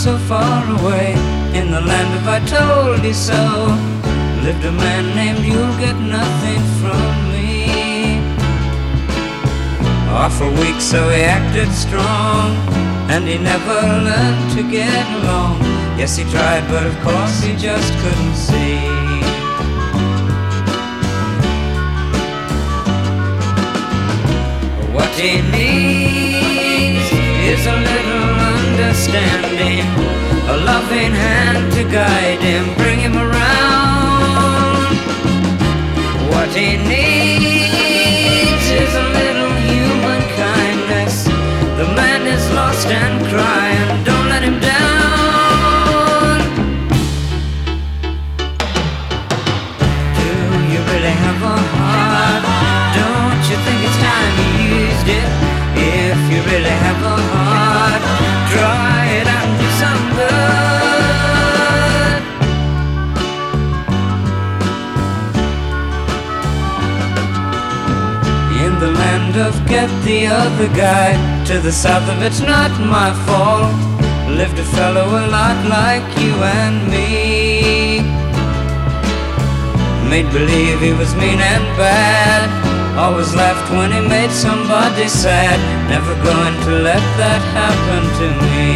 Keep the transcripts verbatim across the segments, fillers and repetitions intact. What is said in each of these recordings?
so far away, in the land of I told you so, lived a man named You'll Get Nothing From Me. Awful weak, so he acted strong, and he never learned to get along. Yes, he tried, but of course he just couldn't see. What he needs is a little understanding, a loving hand to guide him, bring him around. What he needs is a little human kindness. The man is lost and crying, don't let him down. Do you really have a heart? Don't you think it's time you used it? If you really have a heart, try it out and do some good. In the land of Get the Other Guy, to the south of It's Not My Fault, lived a fellow a lot like you and me. Made believe he was mean and bad, always laughed when he made somebody sad. Never going to let that happen to me.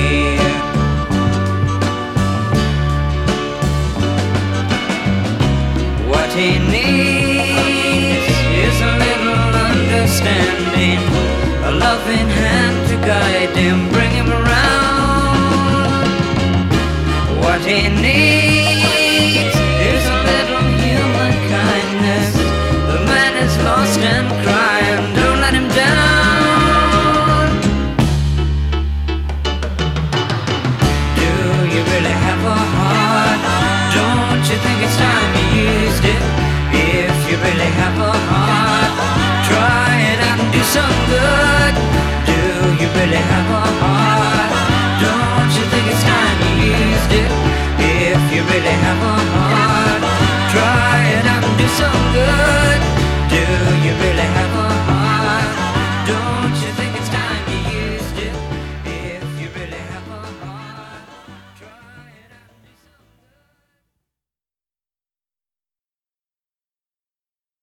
What he needs is a little understanding, a loving hand to guide him, bring him around. What he needs